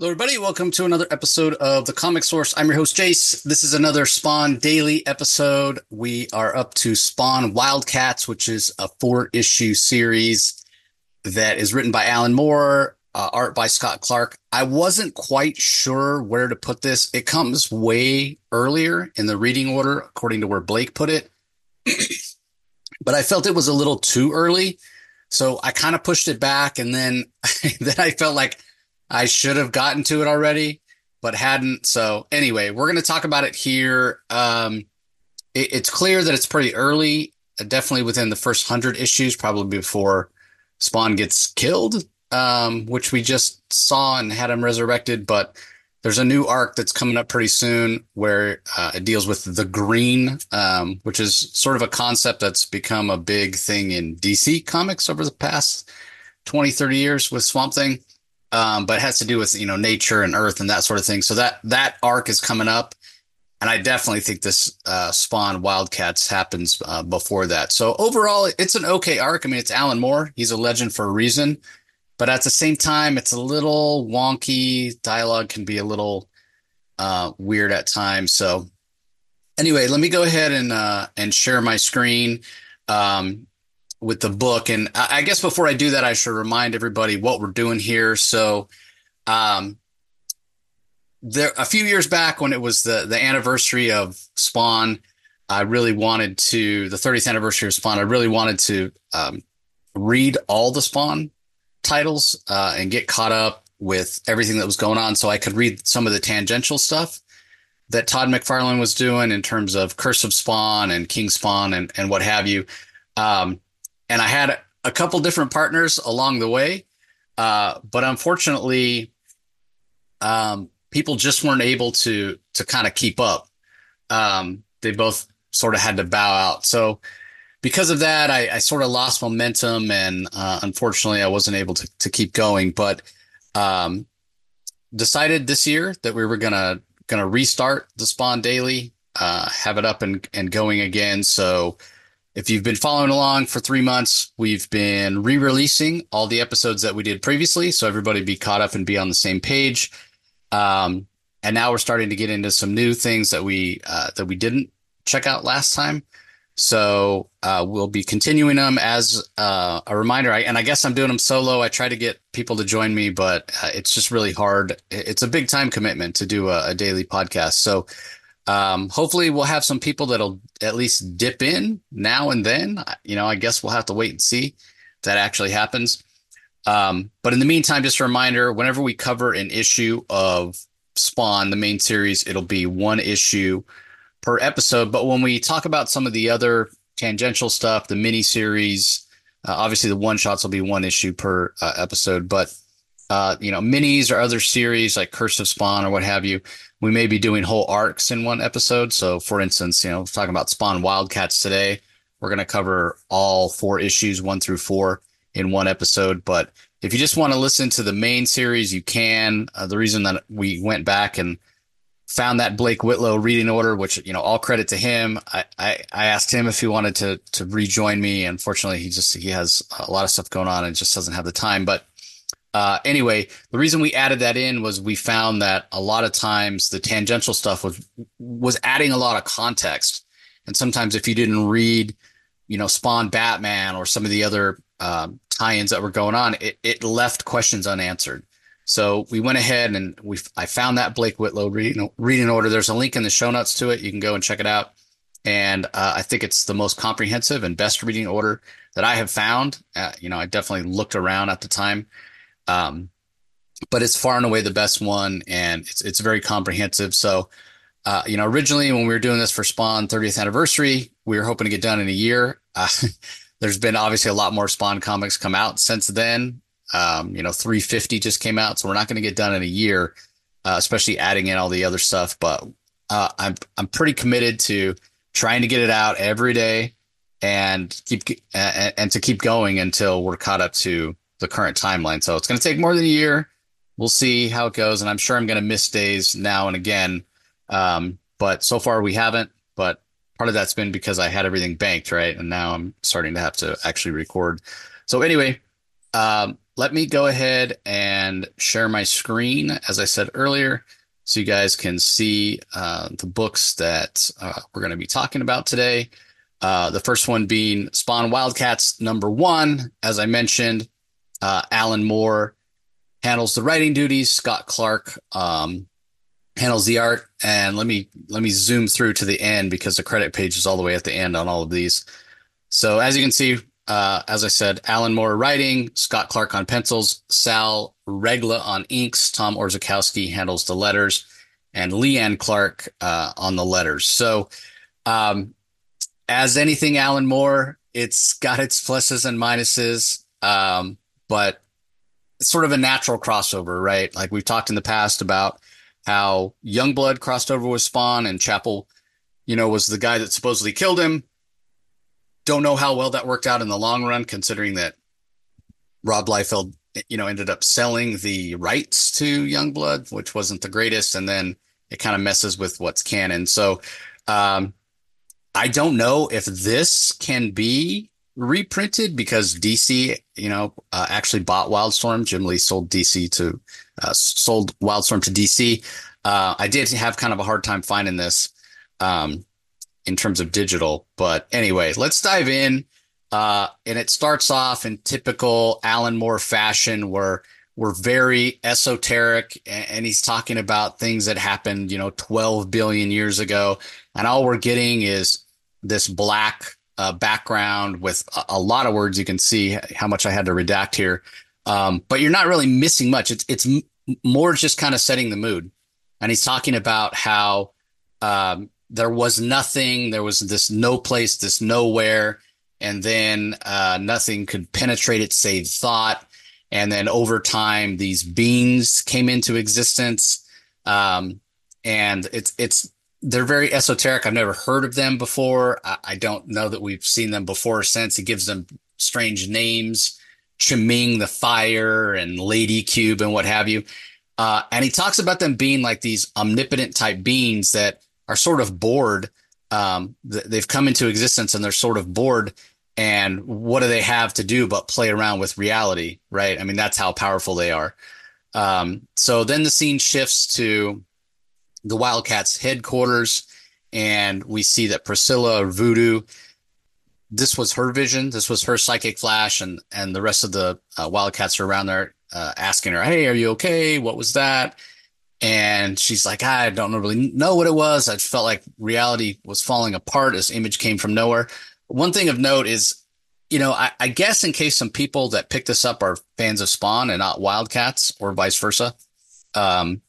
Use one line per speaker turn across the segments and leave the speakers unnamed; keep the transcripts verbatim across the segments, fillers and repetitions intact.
Hello, everybody. Welcome to another episode of The Comic Source. I'm your host, Jace. This is another Spawn Daily episode. We are up to Spawn Wildcats, which is a four-issue series that is written by Alan Moore, uh, art by Scott Clark. I wasn't quite sure where to put this. It comes way earlier in the reading order, according to where Blake put it. But I felt it was a little too early, so I kind of pushed it back, and then, then I felt like I should have gotten to it already, but hadn't. So anyway, we're going to talk about it here. Um, it, it's clear that it's pretty early, uh, definitely within the first hundred issues, probably before Spawn gets killed, um, which we just saw and had him resurrected. But there's a new arc that's coming up pretty soon where uh, it deals with the Green, um, which is sort of a concept that's become a big thing in D C Comics over the past twenty, thirty years with Swamp Thing. Um, but it has to do with, you know, nature and earth and that sort of thing. So that, that arc is coming up. And I definitely think this uh, Spawn Wildcats happens uh, before that. So overall, it's an okay arc. I mean, it's Alan Moore. He's a legend for a reason. But at the same time, it's a little wonky. Dialogue can be a little uh, weird at times. So anyway, let me go ahead and uh, and share my screen. Um, with the book. And I guess before I do that, I should remind everybody what we're doing here. So, um, there, a few years back when it was the, the anniversary of Spawn, I really wanted to, the thirtieth anniversary of Spawn, I really wanted to, um, read all the Spawn titles, uh, and get caught up with everything that was going on. So I could read some of the tangential stuff that Todd McFarlane was doing in terms of Curse of Spawn and King Spawn and, and what have you. Um, And I had a couple different partners along the way, uh, but unfortunately, um, people just weren't able to to kind of keep up. Um, they both sort of had to bow out. So because of that, I, I sort of lost momentum, and uh, unfortunately, I wasn't able to to keep going. But um, decided this year that we were gonna gonna restart the Spawn Daily, uh, have it up and and going again. So. If you've been following along for three months, we've been re-releasing all the episodes that we did previously, so everybody be caught up and be on the same page. Um, and now we're starting to get into some new things that we uh, that we didn't check out last time. So uh, we'll be continuing them as uh, a reminder. I, and I guess I'm doing them solo. I try to get people to join me, but uh, it's just really hard. It's a big time commitment to do a, a daily podcast. So. Um, hopefully we'll have some people that'll at least dip in now and then. You know, I guess we'll have to wait and see if that actually happens. Um, but in the meantime, just a reminder, whenever we cover an issue of Spawn, the main series, it'll be one issue per episode. But when we talk about some of the other tangential stuff, the mini series, uh, obviously the one shots will be one issue per uh, episode, but uh, you know, minis or other series like Curse of Spawn or what have you, we may be doing whole arcs in one episode. So for instance, you know, talking about Spawn Wildcats today, we're going to cover all four issues, one through four in one episode. But if you just want to listen to the main series, you can. Uh, the reason that we went back and found that Blake Whitlow reading order, which, you know, all credit to him. I, I, I asked him if he wanted to, to rejoin me. Unfortunately, he just, he has a lot of stuff going on and just doesn't have the time. But Uh, anyway, the reason we added that in was we found that a lot of times the tangential stuff was was adding a lot of context. And sometimes if you didn't read, you know, Spawn Batman or some of the other um, tie-ins that were going on, it, it left questions unanswered. So we went ahead and we I found that Blake Whitlow reading, reading order. There's a link in the show notes to it. You can go and check it out. And uh, I think it's the most comprehensive and best reading order that I have found. Uh, you know, I definitely looked around at the time. Um, but it's far and away the best one, and it's it's very comprehensive. So, uh, you know, originally when we were doing this for Spawn thirtieth anniversary, we were hoping to get done in a year. Uh, there's been obviously a lot more Spawn comics come out since then. Um, you know, three fifty just came out, so we're not going to get done in a year, uh, especially adding in all the other stuff. But uh, I'm I'm pretty committed to trying to get it out every day and keep uh, and to keep going until we're caught up to the current timeline. So it's going to take more than a year. We'll see how it goes. And I'm sure I'm going to miss days now and again. Um, but so far we haven't, but part of that's been because I had everything banked, right? And now I'm starting to have to actually record. So anyway, Um, let me go ahead and share my screen, as I said earlier, so you guys can see uh, the books that uh, we're going to be talking about today. Uh, the first one being Spawn Wildcats number one. As I mentioned, uh, Alan Moore handles the writing duties. Scott Clark um, handles the art. And let me let me zoom through to the end because the credit page is all the way at the end on all of these. So as you can see, uh, as I said, Alan Moore writing, Scott Clark on pencils, Sal Regla on inks, Tom Orzechowski handles the letters, and Leanne Clark uh, on the letters. So um, as anything Alan Moore, it's got its pluses and minuses, um, but it's sort of a natural crossover, right? Like we've talked in the past about how Youngblood crossed over with Spawn and Chapel, you know, was the guy that supposedly killed him. Don't know how well that worked out in the long run, considering that Rob Liefeld, you know, ended up selling the rights to Youngblood, which wasn't the greatest. And then it kind of messes with what's canon. So um, I don't know if this can be reprinted because D C, you know, uh, actually bought Wildstorm. Jim Lee sold D C to uh, sold Wildstorm to D C. Uh, I did have kind of a hard time finding this um, in terms of digital, but anyway, let's dive in. Uh, and it starts off in typical Alan Moore fashion, where we're very esoteric, and, and he's talking about things that happened, you know, twelve billion years ago, and all we're getting is this black uh, background with a, a lot of words. You can see how much I had to redact here. Um, but you're not really missing much. It's, it's m- more just kind of setting the mood. And he's talking about how, um, there was nothing, there was this no place, this nowhere. And then, uh, nothing could penetrate it save thought. And then over time, these beings came into existence. Um, and it's, it's, they're very esoteric. I've never heard of them before. I, I don't know that we've seen them before or since. He gives them strange names, Chiming the Fire and Lady Cube and what have you. Uh, and he talks about them being like these omnipotent type beings that are sort of bored. Um, th- they've come into existence and they're sort of bored. And what do they have to do but play around with reality, right? I mean, that's how powerful they are. Um, so then the scene shifts to the Wildcats headquarters, and we see that Priscilla or Voodoo, this was her vision. This was her psychic flash, and and the rest of the uh, Wildcats are around there uh, asking her, "Hey, are you okay? What was that?" And she's like, "I don't really know what it was. I felt like reality was falling apart. This image came from nowhere." One thing of note is, you know, I, I guess in case some people that pick this up are fans of Spawn and not Wildcats or vice versa, um,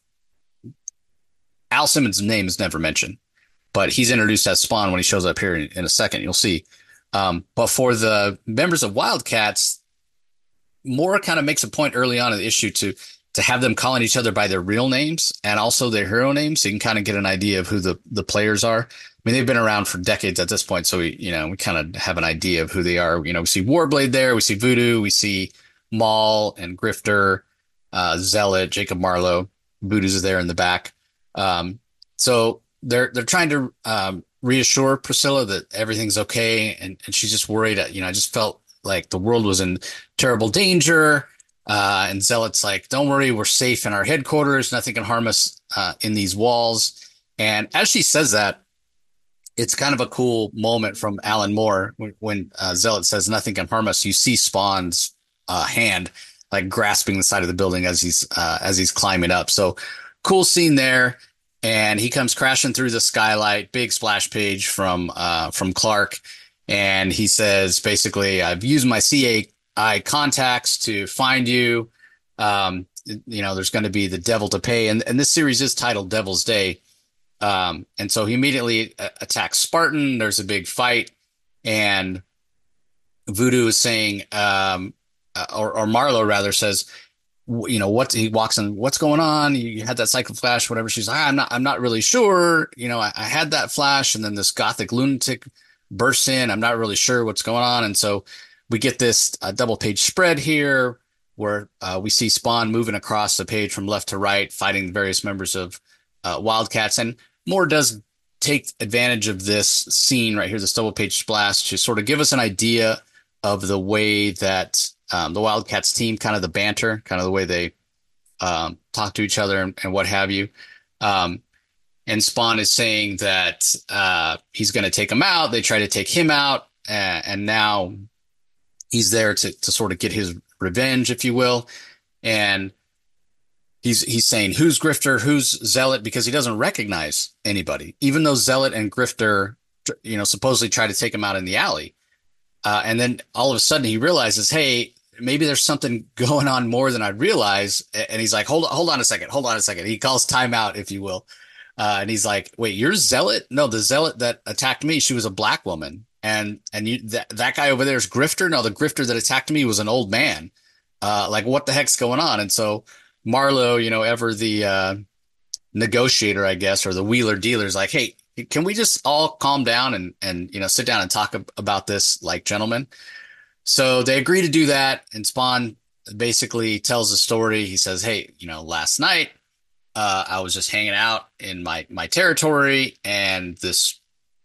Al Simmons' name is never mentioned, but he's introduced as Spawn when he shows up here in, in a second. You'll see. Um, but for the members of Wildcats, Moore kind of makes a point early on in the issue to to have them calling each other by their real names and also their hero names, so you can kind of get an idea of who the, the players are. I mean, they've been around for decades at this point, so we, you know, we kind of have an idea of who they are. You know, we see Warblade there, we see Voodoo, we see Maul and Grifter, uh, Zealot, Jacob Marlowe. Voodoo's there in the back. Um, so they're they're trying to um, reassure Priscilla that everything's okay, and, and she's just worried. You know, I just felt like the world was in terrible danger. Uh, and Zealot's like, "Don't worry, we're safe in our headquarters. Nothing can harm us uh, in these walls." And as she says that, it's kind of a cool moment from Alan Moore when, when uh, Zealot says, "Nothing can harm us." You see Spawn's uh, hand like grasping the side of the building as he's uh, as he's climbing up. So cool scene there. And he comes crashing through the skylight, big splash page from uh, from Clark. And he says, basically, "I've used my C I contacts to find you. Um, you know, there's going to be the devil to pay." And, and this series is titled Devil's Day. Um, and so he immediately uh, attacks Spartan. There's a big fight. And Voodoo is saying, um, uh, or, or Marlowe rather says, you know, what he walks in, "What's going on? You had that cycle flash, whatever." She's like, I'm not, I'm not really sure. You know, I, I had that flash, and then this gothic lunatic bursts in. I'm not really sure what's going on. And so we get this uh, double page spread here where uh, we see Spawn moving across the page from left to right, fighting the various members of uh, Wildcats. And Moore does take advantage of this scene right here, this double page splash, to sort of give us an idea of the way that um, the Wildcats team, kind of the banter, kind of the way they um, talk to each other and, and what have you. Um, and Spawn is saying that uh, he's going to take him out. They try to take him out, uh, and now he's there to to sort of get his revenge, if you will. And he's he's saying who's Grifter, who's Zealot, because he doesn't recognize anybody, even though Zealot and Grifter, you know, supposedly try to take him out in the alley. Uh, and then all of a sudden he realizes, hey, maybe there's something going on more than I realize. And he's like, hold on, hold on a second, hold on a second. He calls timeout, if you will. Uh, and he's like, wait, you're Zealot? No, the Zealot that attacked me, she was a black woman. And and you that, that guy over there is Grifter? No, the Grifter that attacked me was an old man. Uh, like, what the heck's going on? And so Marlowe, you know, ever the uh, negotiator, I guess, or the wheeler dealer is like, hey, can we just all calm down and, and, you know, sit down and talk ab- about this like gentlemen? So they agree to do that. And Spawn basically tells the story. He says, hey, you know, last night uh, I was just hanging out in my, my territory and this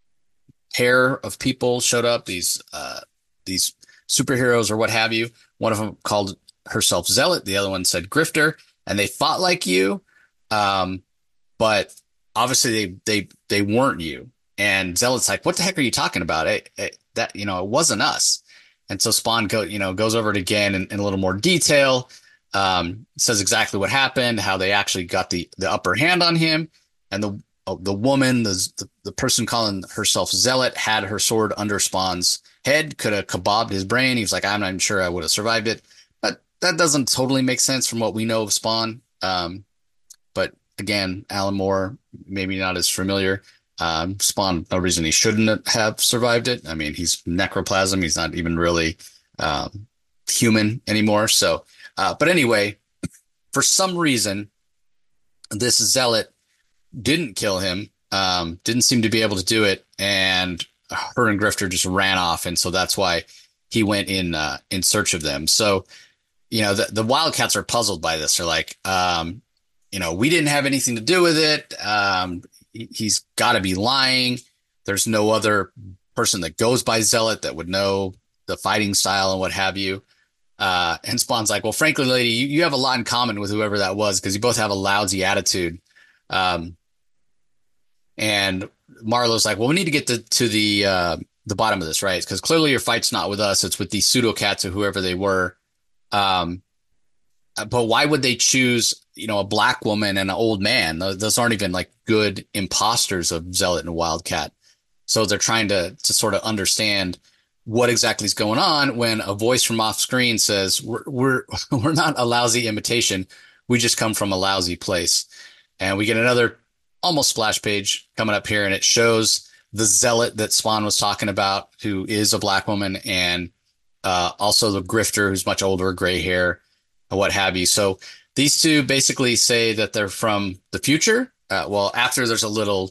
pair of people showed up, these, uh, these superheroes or what have you. One of them called herself Zealot. The other one said Grifter, and they fought like you. Um, but obviously they, they, they weren't you. And Zealot's like, what the heck are you talking about? It, it, that, you know, it wasn't us. And so Spawn go, you know, goes over it again in, in a little more detail, um, says exactly what happened, how they actually got the, the upper hand on him. And the, the woman, the, the, the person calling herself Zealot had her sword under Spawn's head, could have kebabbed his brain. He was like, I'm not even sure I would have survived it. But that doesn't totally make sense from what we know of Spawn. Um, but again, Alan Moore, maybe not as familiar. Um, Spawn, no reason he shouldn't have survived it. I mean, he's necroplasm. He's not even really um, human anymore. So, uh, but anyway, for some reason, this Zealot didn't kill him, um, didn't seem to be able to do it. And her and Grifter just ran off. And so that's why he went in uh, in search of them. So, you know, the, the Wildcats are puzzled by this. They're like, um, you know, we didn't have anything to do with it. Um, he's got to be lying. There's no other person that goes by Zealot that would know the fighting style and what have you. Uh, and Spawn's like, well, frankly, lady, you, you have a lot in common with whoever that was because you both have a lousy attitude. Um, and Marlowe's like, well, we need to get to, to the uh, the bottom of this, right? Because clearly your fight's not with us. It's with these pseudo-cats or whoever they were. Um, but why would they choose, you know, a black woman and an old man? Those aren't even like good imposters of Zealot and Wildcat. So they're trying to to sort of understand what exactly is going on when a voice from off screen says, we're, we're, we're not a lousy imitation. We just come from a lousy place. And we get another almost splash page coming up here, and it shows the Zealot that Spawn was talking about, who is a black woman, and uh, also the Grifter, who's much older, gray hair, and what have you. So these two basically say that they're from the future. Uh, well, after there's a little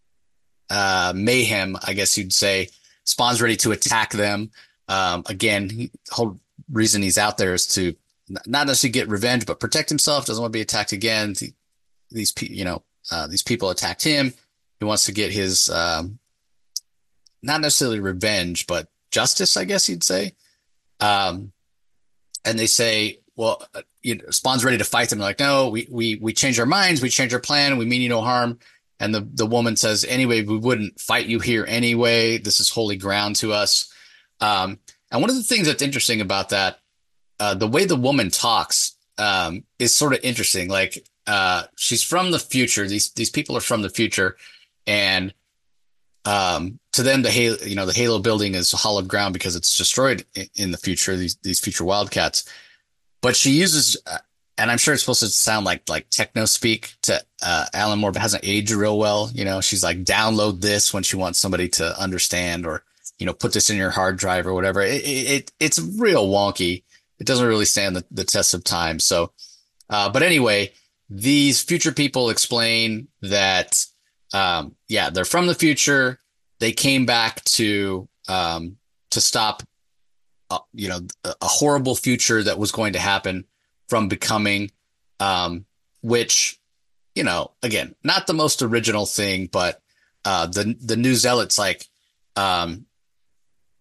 uh, mayhem, I guess you'd say, Spawn's ready to attack them. Um, again, he, the whole reason he's out there is to not necessarily get revenge, but protect himself. Doesn't want to be attacked again. The, these, you know, uh, these people attacked him. He wants to get his, um, not necessarily revenge, but justice, I guess you'd say. Um, and they say, well, uh, you know, Spawn's ready to fight them. They're like, no, we, we, we changed our minds. We changed our plan. We mean you no harm. And the, the woman says, anyway, we wouldn't fight you here anyway. This is holy ground to us. Um, and one of the things that's interesting about that, uh, the way the woman talks, um, is sort of interesting. Like, uh, she's from the future. These, these people are from the future. And, um, to them, the Halo, you know, the Halo building is hallowed ground because it's destroyed in, in the future, these, these future Wildcats. But she uses, uh, and I'm sure it's supposed to sound like like techno speak to uh, Alan Moore, but hasn't aged real well. You know, she's like, download this when she wants somebody to understand, or, you know, put this in your hard drive or whatever. It, it It's real wonky. It doesn't really stand the, the test of time. So, uh, but anyway, these future people explain that, um, yeah, they're from the future. They came back to um, to stop, uh, you know, a, a horrible future that was going to happen from becoming, um, which, you know, again, not the most original thing, but uh, the the new Zealot's like, um,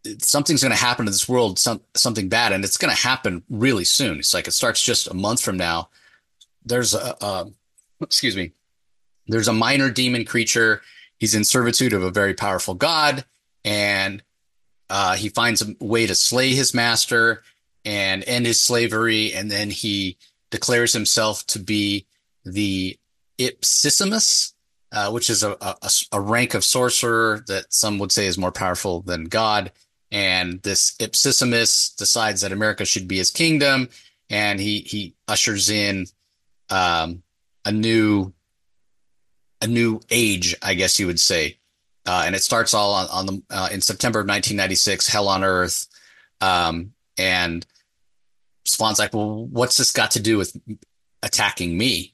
something's going to happen to this world, some something bad, and it's going to happen really soon. It's like it starts just a month from now. There's a, a excuse me, there's a minor demon creature. He's in servitude of a very powerful god, and uh, he finds a way to slay his master and end his slavery, and then he declares himself to be the Ipsissimus, uh, which is a, a, a rank of sorcerer that some would say is more powerful than God. And this Ipsissimus decides that America should be his kingdom, and he he ushers in um, a new a new age, I guess you would say. Uh, and it starts all on, on the uh, in September of nineteen ninety-six, Hell on Earth. Um, and Spawn's like, well, what's this got to do with attacking me?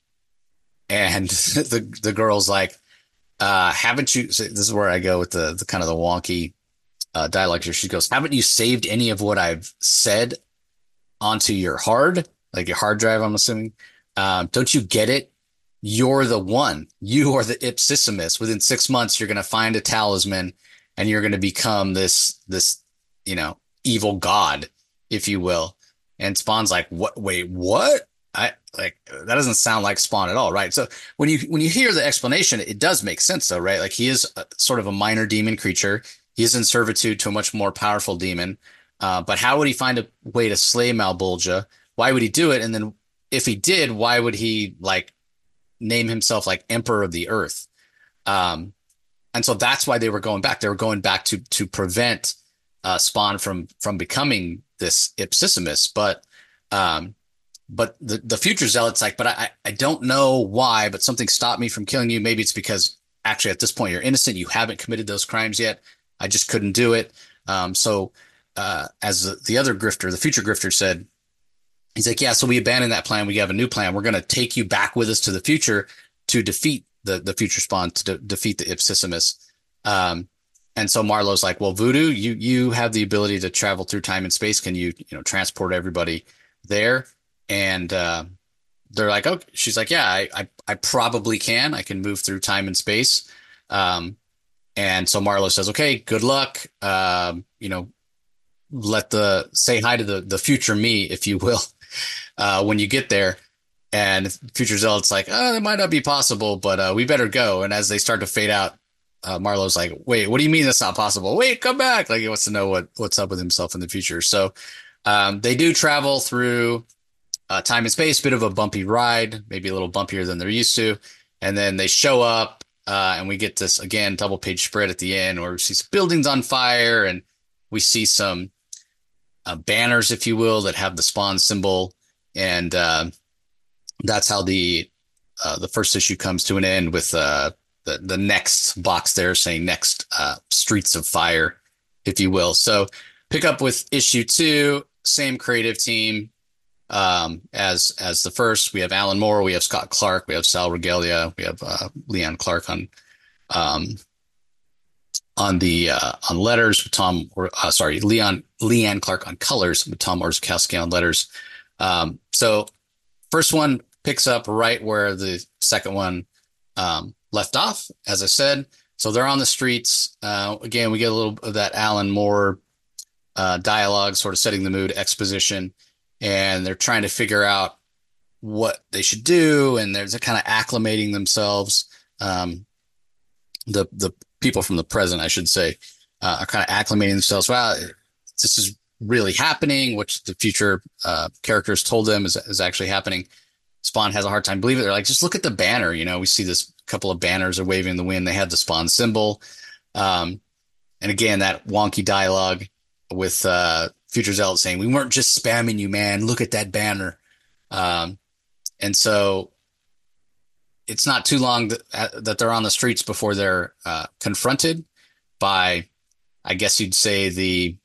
And the the girl's like, uh, haven't you? So this is where I go with the the kind of the wonky uh, dialogue here. She goes, haven't you saved any of what I've said onto your hard, like your hard drive? I'm assuming. Um, don't you get it? You're the one. You are the Ipsissimus. Within six months, you're going to find a talisman, and you're going to become this this you know evil god, if you will. And Spawn's like, what? Wait, what? I like that doesn't sound like Spawn at all, right? So when you when you hear the explanation, it does make sense, though, right? Like he is a, sort of a minor demon creature. He is in servitude to a much more powerful demon. Uh, but how would he find a way to slay Malbolgia? Why would he do it? And then if he did, why would he like name himself like Emperor of the Earth? Um, and so that's why they were going back. They were going back to to prevent uh, Spawn from from becoming this Ipsissimus. But um, but the the future zealot's like, but I I don't know why, but something stopped me from killing you. Maybe it's because actually at this point you're innocent. You haven't committed those crimes yet. I just couldn't do it. Um, so uh, as the, the other grifter, the future grifter said, he's like, yeah, so we abandoned that plan. We have a new plan. We're going to take you back with us to the future to defeat the, the future Spawn, to de- defeat the Ipsissimus. Um, and so Marlowe's like, well, Voodoo, you, you have the ability to travel through time and space. Can you, you know, transport everybody there? And, uh, they're like, oh, she's like, yeah, I, I, I probably can. I can move through time and space. Um, and so Marlowe says, okay, good luck. Um, you know, let the, say hi to the, the future me, if you will. Uh, when you get there. And Future Zealot's like, oh, that might not be possible, but uh, we better go. And as they start to fade out, uh, Marlowe's like, wait, what do you mean that's not possible? Wait, come back. Like he wants to know what what's up with himself in the future. So um, they do travel through uh, time and space, bit of a bumpy ride, maybe a little bumpier than they're used to. And then they show up uh, and we get this, again, double page spread at the end where we see some buildings on fire and we see some uh, banners, if you will, that have the Spawn symbol. And uh, that's how the uh, the first issue comes to an end with uh, the the next box there saying next uh, Streets of Fire, if you will. So pick up with issue two, same creative team um, as as the first. We have Alan Moore, we have Scott Clark, we have Sal Regalia, we have uh, Leon Clark on um, on the uh, on letters with Tom. Or, uh, sorry, Leon Leon Clark on colors with Tom Orzechowski on letters. Um, so first one picks up right where the second one um, left off, as I said. So they're on the streets. Uh, again, we get a little of that Alan Moore uh, dialogue, sort of setting the mood, exposition, and they're trying to figure out what they should do, and they're, they're kind of acclimating themselves. Um, the the people from the present, I should say, uh, are kind of acclimating themselves. Wow, this is really happening, which the future uh, characters told them is, is actually happening. Spawn has a hard time believing it. They're like, just look at the banner. You know, we see this couple of banners are waving in the wind. They have the Spawn symbol. Um, and again, that wonky dialogue with uh, Future Zealot saying, we weren't just spamming you, man. Look at that banner. Um, and so it's not too long that, that they're on the streets before they're uh, confronted by, I guess you'd say, the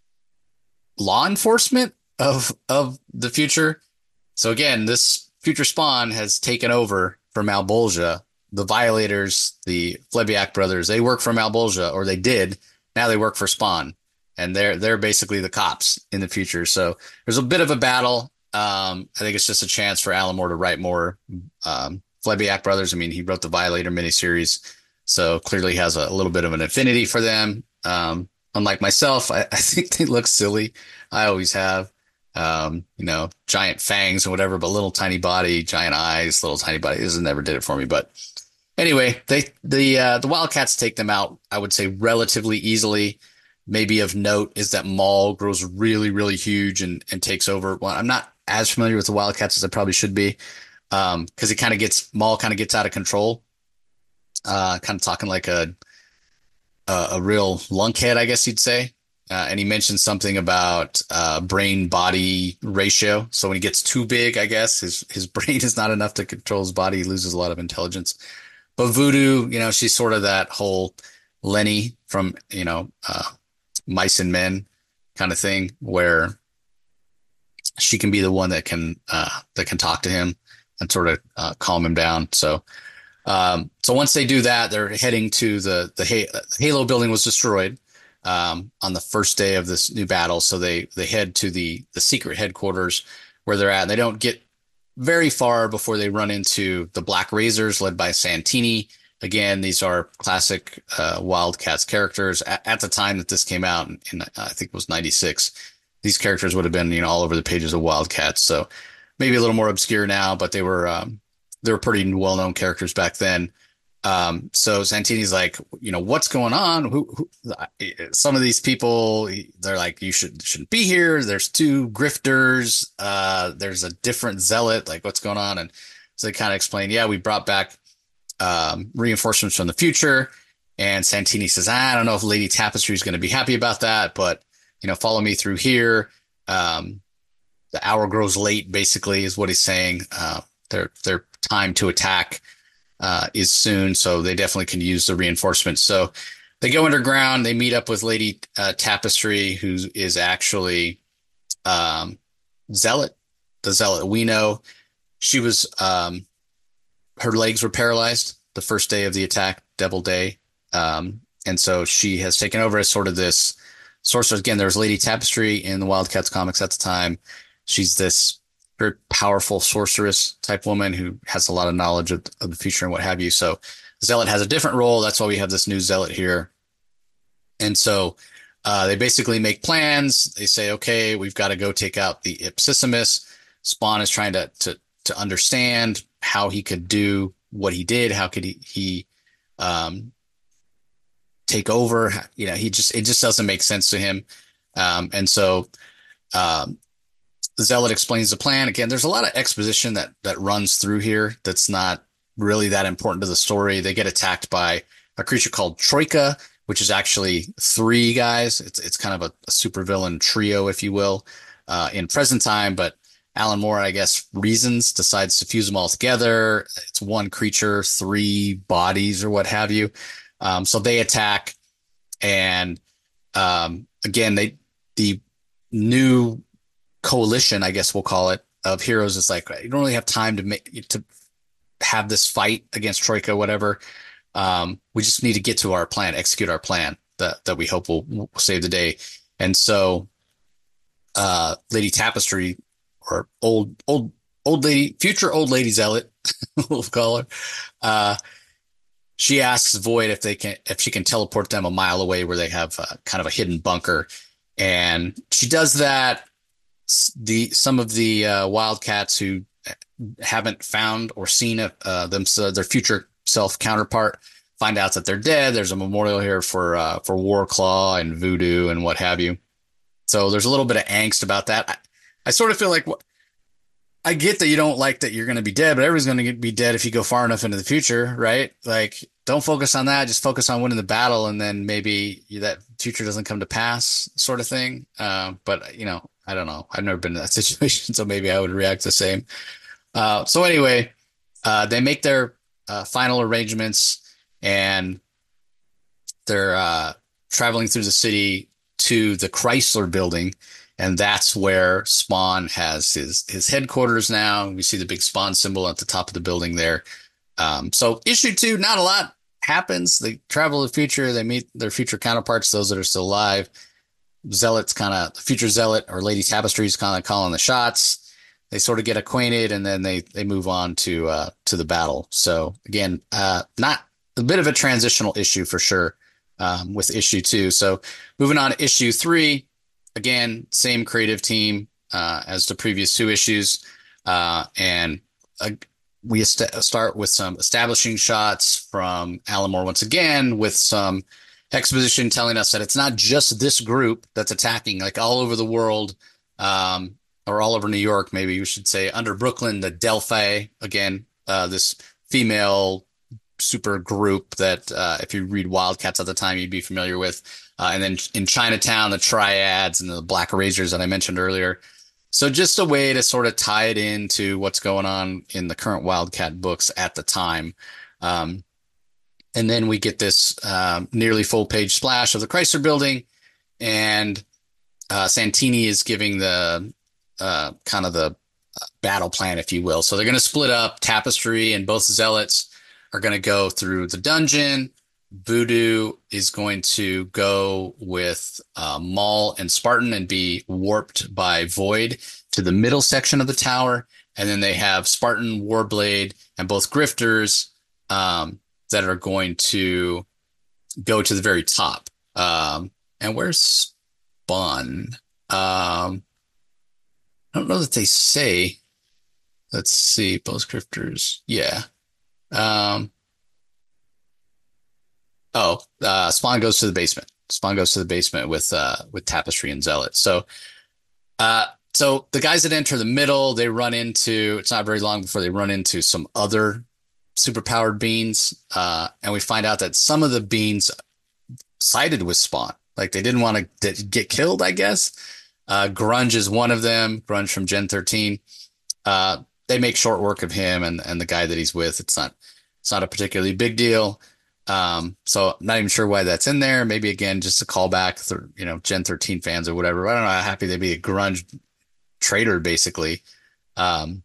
law enforcement of of the future. So again, this future Spawn has taken over for Malbolgia. The Violators, the Flebiak brothers, they work for Malbolgia, or they did. Now they work for Spawn, and they're they're basically the cops in the future. So there's a bit of a battle. Um, I think it's just a chance for Alan Moore to write more um, Flebiak brothers. I mean, he wrote the Violator miniseries, so clearly has a, a little bit of an affinity for them. Um, unlike myself, I, I think they look silly. I always have. Um, you know, giant fangs and whatever, but little tiny body, giant eyes, little tiny body. This never did it for me. But anyway, they the uh, the Wildcats take them out, I would say, relatively easily. Maybe of note is that Maul grows really, really huge and and takes over. Well, I'm not as familiar with the Wildcats as I probably should be, um, because it kind of gets Maul kind of gets out of control. Uh, kind of talking like a a, a real lunkhead, I guess you'd say. Uh, and he mentioned something about uh, brain body ratio. So when he gets too big, I guess his his brain is not enough to control his body. He loses a lot of intelligence. But Voodoo, you know, she's sort of that whole Lenny from, you know, uh, Mice and Men kind of thing, where she can be the one that can uh, that can talk to him and sort of uh, calm him down. So um, so once they do that, they're heading to the the Halo building was destroyed um, on the first day of this new battle. So they they head to the the secret headquarters where they're at. They don't get very far before they run into the Black Razors led by Santini. Again, these are classic uh, Wildcats characters. At, at the time that this came out, in, in I think it was ninety-six, these characters would have been, you know, all over the pages of Wildcats. So maybe a little more obscure now, but they were um, they were pretty well-known characters back then. Um, so Santini's like, you know, what's going on? Who, who, some of these people, they're like, you should, shouldn't be here. There's two grifters. Uh, there's a different zealot. Like, what's going on? And so they kind of explain, yeah, we brought back, um, reinforcements from the future. And Santini says, I don't know if Lady Tapestry is going to be happy about that, but, you know, follow me through here. Um, the hour grows late, basically, is what he's saying. Uh, their, their time to attack Uh, is soon, so they definitely can use the reinforcements. So they go underground. They meet up with Lady uh, Tapestry, who is actually um, Zealot, the Zealot we know. She was um, her legs were paralyzed the first day of the attack, Devil Day, um, and so she has taken over as sort of this sorcerer. Again, there was Lady Tapestry in the Wildcats comics at the time. She's this very powerful sorceress type woman who has a lot of knowledge of, of the future and what have you. So Zealot has a different role. That's why we have this new Zealot here. And so uh, they basically make plans. They say, okay, we've got to go take out the Ipsissimus. Spawn is trying to, to, to understand how he could do what he did. How could he, he um, take over? You know, he just, it just doesn't make sense to him. Um, and so, um, the Zealot explains the plan. Again, there's a lot of exposition that that runs through here that's not really that important to the story. They get attacked by a creature called Troika, which is actually three guys. It's it's kind of a, a supervillain trio, if you will, uh, in present time. But Alan Moore, I guess, reasons, decides to fuse them all together. It's one creature, three bodies, or what have you. Um, so they attack, and um, again, they the new coalition, I guess we'll call it, of heroes is like, you don't really have time to make to have this fight against Troika, whatever. Um, we just need to get to our plan, execute our plan that that we hope will, will save the day. And so, uh, Lady Tapestry, or old old old lady, future old lady Zealot, we'll call her. Uh, she asks Void if they can, if she can teleport them a mile away where they have uh, kind of a hidden bunker, and she does that. The some of the uh, Wildcats who haven't found or seen uh, them, so their future self counterpart, find out that they're dead. There's a memorial here for uh, for Warclaw and Voodoo and what have you. So there's a little bit of angst about that. I, I sort of feel like what I get that you don't like that you're going to be dead, but everyone's going to be dead if you go far enough into the future, right? Like, don't focus on that. Just focus on winning the battle, and then maybe that future doesn't come to pass, sort of thing. Uh, but you know. I don't know. I've never been in that situation, so maybe I would react the same. Uh, so anyway, uh, they make their uh, final arrangements, and they're uh, traveling through the city to the Chrysler Building, and that's where Spawn has his his headquarters now. We see the big Spawn symbol at the top of the building there. Um, so issue two, not a lot happens. They travel to the future. They meet their future counterparts, those that are still alive. Zealot's kind of the future Zealot, or Lady Tapestry's kind of calling the shots. They sort of get acquainted, and then they they move on to uh, to the battle. So again, uh, not a bit of a transitional issue for sure. um, with issue two. So moving on to issue three, again, same creative team uh, as the previous two issues. Uh, and uh, we est- start with some establishing shots from Alan Moore once again, with some exposition telling us that it's not just this group that's attacking, like all over the world, um, or all over New York, maybe you should say, under Brooklyn, the Delphi, again, uh, this female super group that, uh, if you read Wildcats at the time, you'd be familiar with. Uh, and then in Chinatown, the Triads and the Black Razors that I mentioned earlier. So just a way to sort of tie it into what's going on in the current Wildcat books at the time. Um, and then we get this uh, nearly full page splash of the Chrysler Building, and uh, Santini is giving the uh, kind of the battle plan, if you will. So they're going to split up. Tapestry and both Zealots are going to go through the dungeon. Voodoo is going to go with uh, Maul and Spartan and be warped by Void to the middle section of the tower. And then they have Spartan, Warblade, and both Grifters um, that are going to go to the very top. Um, and where's Spawn? Um, I don't know that they say. Let's see, both Grifters. Yeah. Um, Oh, uh, Spawn goes to the basement. Spawn goes to the basement with uh with Tapestry and Zealot. So uh so the guys that enter the middle, they run into, it's not very long before they run into some other superpowered beings. Uh and we find out that some of the beings sided with Spawn. Like they didn't want to get killed, I guess. Uh Grunge is one of them, Grunge from Gen thirteen. Uh they make short work of him and and the guy that he's with. It's not it's not a particularly big deal. Um, so I'm not even sure why that's in there. Maybe again, just a callback for, you know, Gen thirteen fans or whatever. I don't know how happy they'd be a grunge traitor, basically. Um,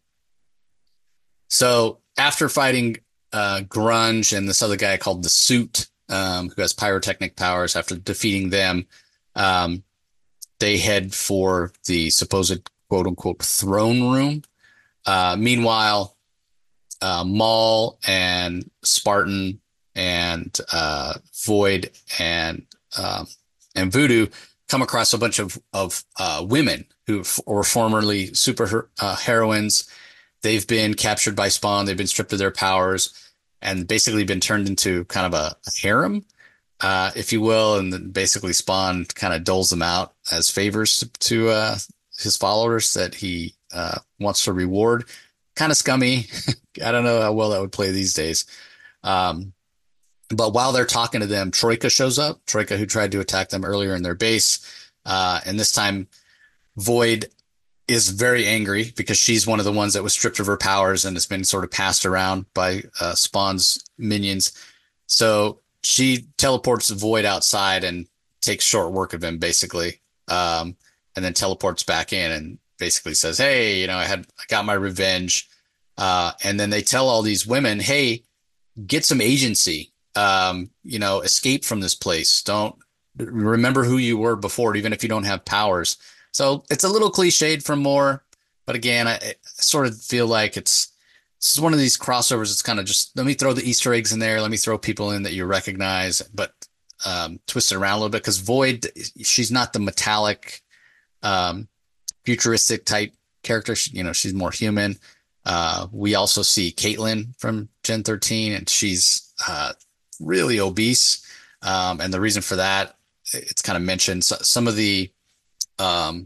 so after fighting, uh, Grunge and this other guy called the Suit, um, who has pyrotechnic powers, after defeating them, um, they head for the supposed quote unquote throne room. Uh, meanwhile, uh, Maul and Spartan and uh, Void and uh, and Voodoo come across a bunch of of uh, women who f- were formerly super uh, heroines. They've been captured by Spawn. They've been stripped of their powers and basically been turned into kind of a, a harem, uh, if you will. And then basically Spawn kind of doles them out as favors to, to uh, his followers that he uh, wants to reward. Kind of scummy. I don't know how well that would play these days. Um, But while they're talking to them, Troika shows up. Troika, who tried to attack them earlier in their base. Uh, and this time, Void is very angry because she's one of the ones that was stripped of her powers and has been sort of passed around by uh, Spawn's minions. So she teleports Void outside and takes short work of him, basically. Um, and then teleports back in and basically says, hey, you know, I had, I got my revenge. Uh, and then they tell all these women, hey, get some agency. Um, you know, escape from this place. Don't remember who you were before, even if you don't have powers. So it's a little cliched from Moore, but again, I, I sort of feel like it's this is one of these crossovers. It's kind of just let me throw the Easter eggs in there, let me throw people in that you recognize, but um, twist it around a little bit because Void, she's not the metallic, um, futuristic type character. She, you know, she's more human. Uh, we also see Caitlin from Gen thirteen, and she's uh, really obese. Um, and the reason for that, it's kind of mentioned so, some of the, um,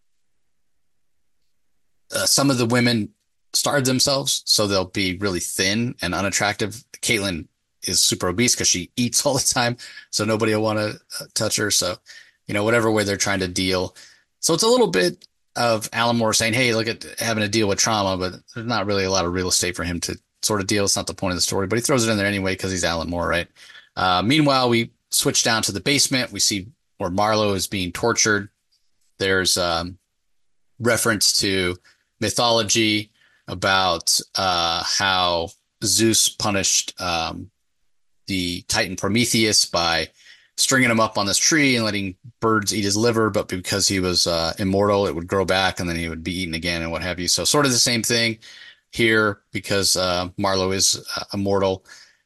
uh, some of the women starve themselves, so they'll be really thin and unattractive. Caitlin is super obese because she eats all the time, so nobody will want to uh, touch her. So, you know, whatever way they're trying to deal. So it's a little bit of Alan Moore saying, hey, look at having to deal with trauma, but there's not really a lot of real estate for him to sort of deal. It's not the point of the story, but he throws it in there anyway because he's Alan Moore, right? Uh, meanwhile, we switch down to the basement. We see where Marlowe is being tortured. There's um, reference to mythology about uh, how Zeus punished um, the Titan Prometheus by stringing him up on this tree and letting birds eat his liver, but because he was uh, immortal, it would grow back and then he would be eaten again and what have you. So sort of the same thing here because uh, Marlowe is uh, immortal.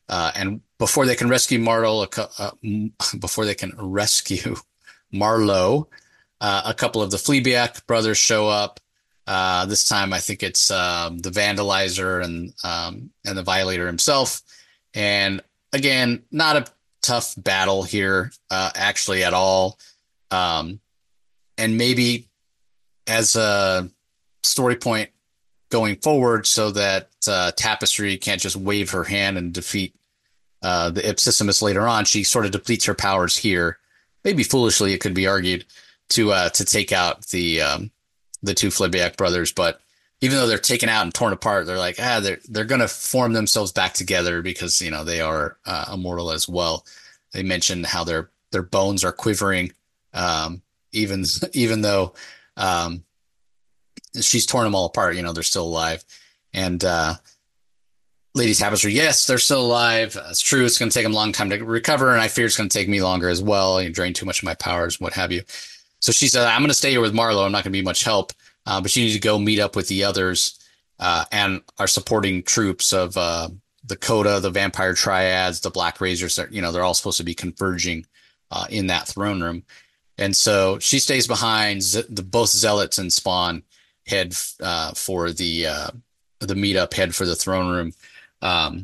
Uh, and before they can rescue Marlo, uh, before they can rescue Marlo, uh, a couple of the Fleabag brothers show up. Uh, this time, I think it's um, the Vandalizer and um, and the Violator himself. And again, not a tough battle here, uh, actually at all. Um, and maybe as a story point going forward, so that uh, Tapestry can't just wave her hand and defeat uh, the Ipsissimus later on. She sort of depletes her powers here, maybe foolishly, it could be argued, to uh, to take out the um, the two Fleabag brothers. But even though they're taken out and torn apart, they're like, ah, they're they're going to form themselves back together because, you know, they are uh, immortal as well. They mentioned how their their bones are quivering, um, even even though um, she's torn them all apart. You know, they're still alive. And uh, Lady Tapestry, yes, they're still alive. It's true. It's going to take them a long time to recover, and I fear it's going to take me longer as well. You drain too much of my powers, what have you. So she said, I'm going to stay here with Marlo. I'm not going to be much help, uh, but you need to go meet up with the others uh, and our supporting troops of uh, the Coda, the Vampire Triads, the Black Razors. They're, you know, they're all supposed to be converging uh, in that throne room. And so she stays behind. The both Zealots and Spawn head uh, for the uh, the meetup, head for the throne room. Um,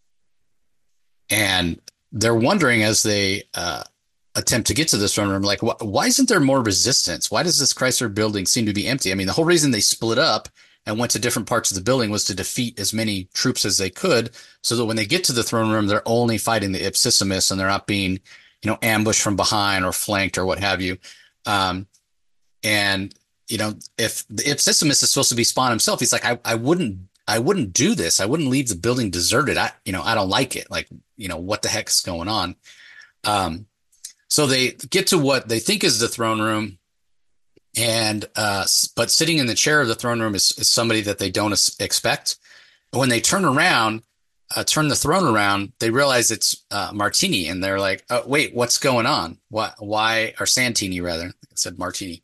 and they're wondering as they uh, attempt to get to this throne room, like, wh- why isn't there more resistance? Why does this Chrysler building seem to be empty? I mean, the whole reason they split up and went to different parts of the building was to defeat as many troops as they could, so that when they get to the throne room, they're only fighting the Ipsissimus and they're not being, you know, ambushed from behind or flanked or what have you. Um, and, you know, if the Ipsissimus is supposed to be Spawn himself, he's like, I, I wouldn't I wouldn't do this. I wouldn't leave the building deserted. I, you know, I don't like it. Like, you know, what the heck's going on? Um, so they get to what they think is the throne room, and uh, but sitting in the chair of the throne room is, is somebody that they don't expect. When they turn around, uh, turn the throne around, they realize it's uh, Martini, and they're like, oh, "Wait, what's going on? Why? Why?" Or Santini, rather. I said Martini.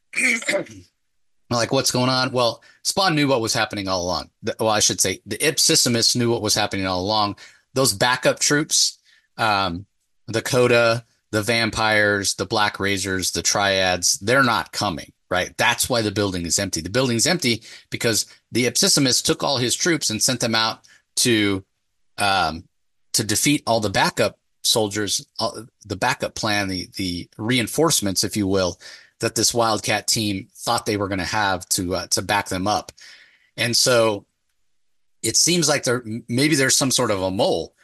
Like, what's going on? Well, Spawn knew what was happening all along. Well, I should say the Ipsissimus knew what was happening all along. Those backup troops, um, the Coda, the Vampires, the Black Razors, the Triads, they're not coming, right? That's why the building is empty. The building's empty because the Ipsissimus took all his troops and sent them out to um, to defeat all the backup soldiers, all, the backup plan, the the reinforcements, if you will, that this Wildcat team thought they were going to have to uh, to back them up. And so it seems like there maybe there's some sort of a mole.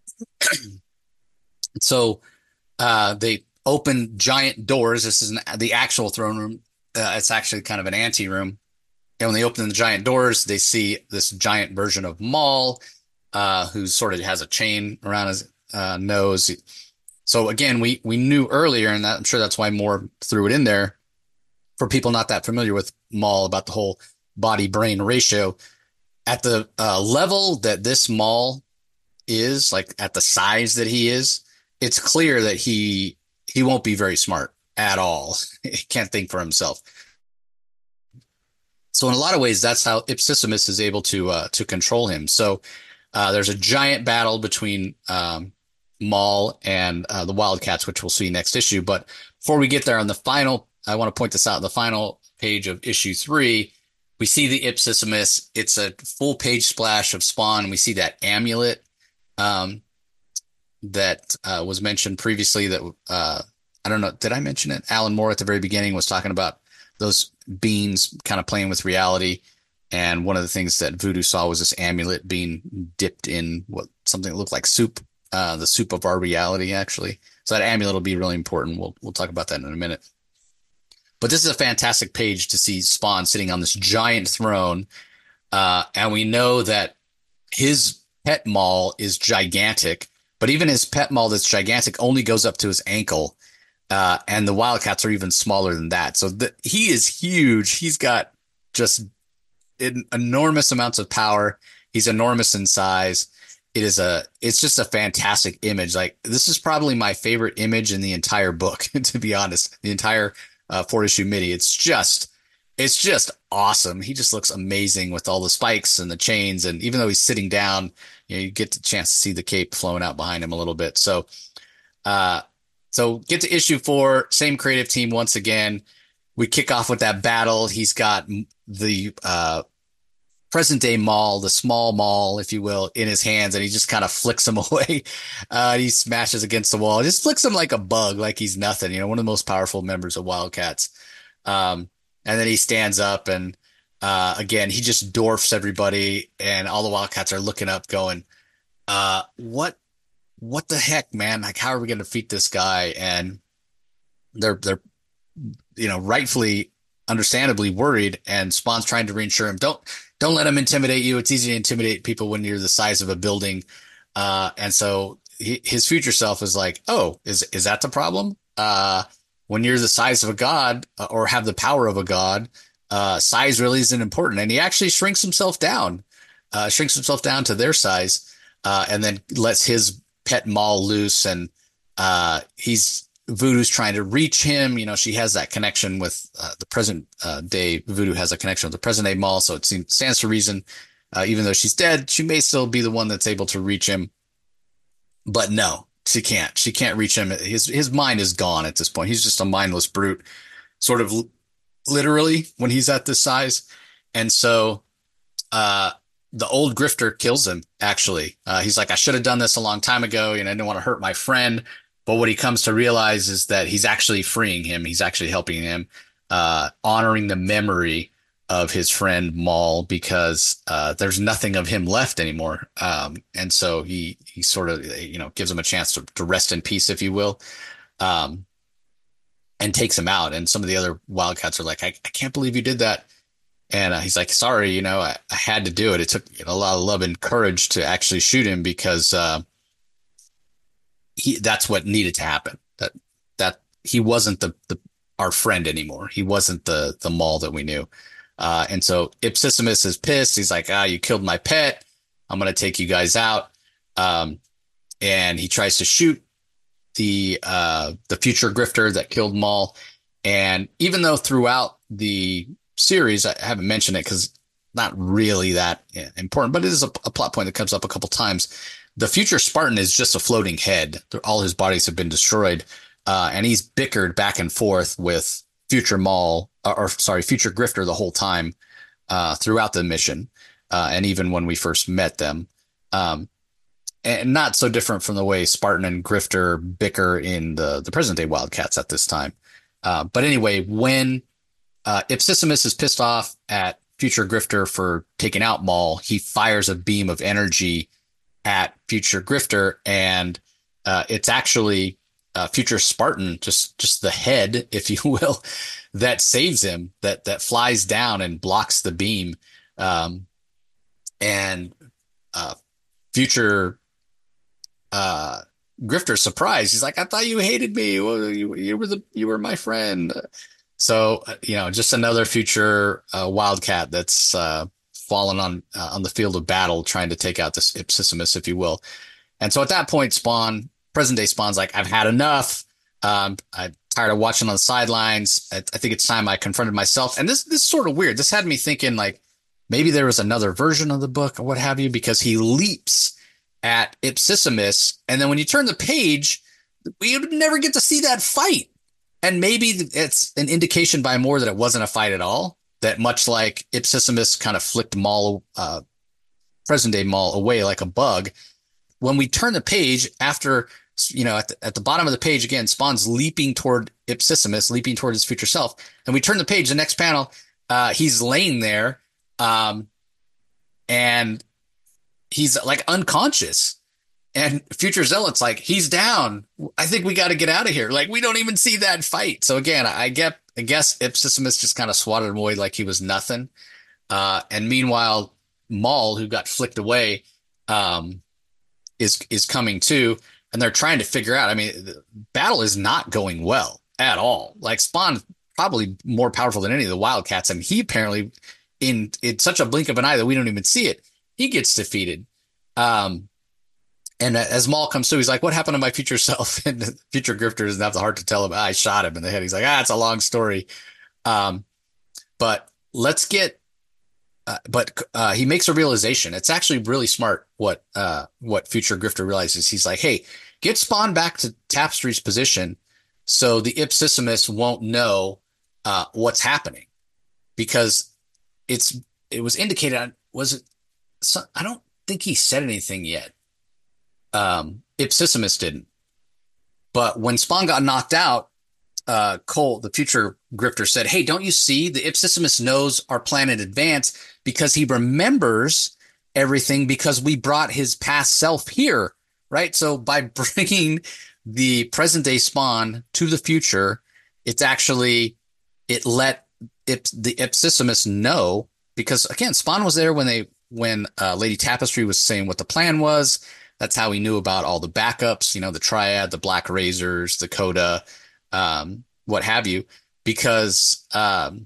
So uh, they open giant doors. This is an, the actual throne room. Uh, it's actually kind of an ante room. And when they open the giant doors, they see this giant version of Maul, uh, who sort of has a chain around his uh, nose. So again, we we knew earlier, and that, I'm sure that's why Moore threw it in there for people not that familiar with Maul, about the whole body-brain ratio. At the uh, level that this Maul is, like at the size that he is, it's clear that he he won't be very smart at all. He can't think for himself. So in a lot of ways, that's how Ipsissimus is able to uh, to control him. So uh, there's a giant battle between um, Maul and uh, the Wildcats, which we'll see next issue. But before we get there, on the final, I want to point this out, the final page of issue three, we see the Ipsissimus. It's a full page splash of Spawn. We see that amulet um, that uh, was mentioned previously that, uh, I don't know, did I mention it? Alan Moore at the very beginning was talking about those beings kind of playing with reality. And one of the things that Voodoo saw was this amulet being dipped in what something that looked like soup, uh, the soup of our reality, actually. So that amulet will be really important. We'll we'll talk about that in a minute. But this is a fantastic page to see Spawn sitting on this giant throne. Uh, and we know that his pet Maul is gigantic, but even his pet Maul that's gigantic only goes up to his ankle. Uh, and the Wildcats are even smaller than that. So the, he is huge. He's got just in, enormous amounts of power. He's enormous in size. It is a, it's just a fantastic image. Like, this is probably my favorite image in the entire book, to be honest, the entire uh, four issue mini. It's just it's just awesome. He just looks amazing with all the spikes and the chains. And even though he's sitting down, you know, you get the chance to see the cape flowing out behind him a little bit. So, uh, so get to issue four, same creative team once again. We kick off with that battle. He's got the, uh, present day Maul, the small Maul, if you will, in his hands, and he just kind of flicks him away. Uh, he smashes against the wall, just flicks him like a bug, like he's nothing, you know, one of the most powerful members of Wildcats. Um, and then he stands up and, uh, again, he just dwarfs everybody, and all the Wildcats are looking up going, uh, what, what the heck, man? Like, how are we going to defeat this guy? And they're, they're, you know, rightfully, understandably worried, and Spawn's trying to reassure him, don't, don't let him intimidate you. It's easy to intimidate people when you're the size of a building. Uh, and so he, his future self is like, oh, is, is that the problem? Uh, when you're the size of a god, uh, or have the power of a god, uh, size really isn't important. And he actually shrinks himself down, uh, shrinks himself down to their size, uh, and then lets his pet Maul loose. And, uh, he's, Voodoo's trying to reach him. You know, she has that connection with uh, the present uh, day. Voodoo has a connection with the present day Maul. So it seems, stands to reason, uh, even though she's dead, she may still be the one that's able to reach him. But no, she can't. She can't reach him. His, his mind is gone at this point. He's just a mindless brute, sort of l- literally, when he's at this size. And so uh, the old grifter kills him, actually. Uh, he's like, I should have done this a long time ago. You know, I didn't want to hurt my friend. But what he comes to realize is that he's actually freeing him. He's actually helping him, uh, honoring the memory of his friend Maul, because uh, there's nothing of him left anymore. Um, and so he he sort of, you know, gives him a chance to, to rest in peace, if you will, um, and takes him out. And some of the other Wildcats are like, I, I can't believe you did that. And uh, he's like, sorry, you know, I, I had to do it. It took, you know, a lot of love and courage to actually shoot him, because uh, he, that's what needed to happen. That, that he wasn't the, the, our friend anymore. He wasn't the, the Maul that we knew. Uh, and so Ipsissimus is pissed. He's like, ah, you killed my pet. I'm going to take you guys out. Um, and he tries to shoot the, uh, the future grifter that killed Maul. And even though throughout the series, I haven't mentioned it because not really that important, but it is a, a plot point that comes up a couple times. The future Spartan is just a floating head. All his bodies have been destroyed. Uh, and he's bickered back and forth with future Maul, or, or sorry, future Grifter the whole time, uh, throughout the mission. Uh, and even when we first met them, um, and not so different from the way Spartan and Grifter bicker in the, the present day Wildcats at this time. Uh, but anyway, when, uh, Ipsissimus is pissed off at future Grifter for taking out Maul, he fires a beam of energy at future Grifter, and uh, it's actually uh, future Spartan, just just the head, if you will, that saves him, that that flies down and blocks the beam. Um, and uh, future uh, Grifter's surprised. He's like, I thought you hated me. Well, you, you were the you were my friend. So, uh, you know, just another future uh, Wildcat that's uh, fallen on uh, on the field of battle, trying to take out this Ipsissimus, if you will. And so at that point, Spawn, present day Spawn's like, I've had enough. Um, I'm tired of watching on the sidelines. I, I think it's time I confronted myself. And this, this is sort of weird. This had me thinking, like, maybe there was another version of the book or what have you, because he leaps at Ipsissimus. And then when you turn the page, we would never get to see that fight. And maybe it's an indication by Moore that it wasn't a fight at all, that much like Ipsissimus kind of flicked Maul, uh, present day Maul away like a bug. When we turn the page after, you know, at the, at the bottom of the page, again, Spawn's leaping toward Ipsissimus, leaping toward his future self. And we turn the page, the next panel, uh, he's laying there, um, and he's like unconscious. And future Zealot's like, he's down. I think we got to get out of here. Like, we don't even see that fight. So again, I get, I guess Ipsissimus just kind of swatted him away like he was nothing. Uh, and meanwhile, Maul, who got flicked away, um, is, is coming too. And they're trying to figure out, I mean, the battle is not going well at all. Like, Spawn probably more powerful than any of the Wildcats. And he apparently, in, in such a blink of an eye that we don't even see it, he gets defeated. Um, And as Maul comes through, he's like, what happened to my future self? And the future Grifter doesn't have the heart to tell him, I shot him in the head. He's like, ah, it's a long story. Um, But let's get, uh, but uh, he makes a realization. It's actually really smart what uh, what Future Grifter realizes. He's like, hey, get Spawn back to Tapestry's position so the Ipsissimus won't know uh, what's happening because it's it was indicated. Was it? So, I don't think he said anything yet. Um, Ipsissimus didn't. But when Spawn got knocked out, uh, Cole, the future grifter, said, hey, don't you see? The Ipsissimus knows our plan in advance because he remembers everything because we brought his past self here, right? So by bringing the present day Spawn to the future, it's actually, it let Ip, the Ipsissimus know because, again, Spawn was there when they, when uh, Lady Tapestry was saying what the plan was. That's how he knew about all the backups, you know, the Triad, the Black Razors, the Coda, um, what have you, because um,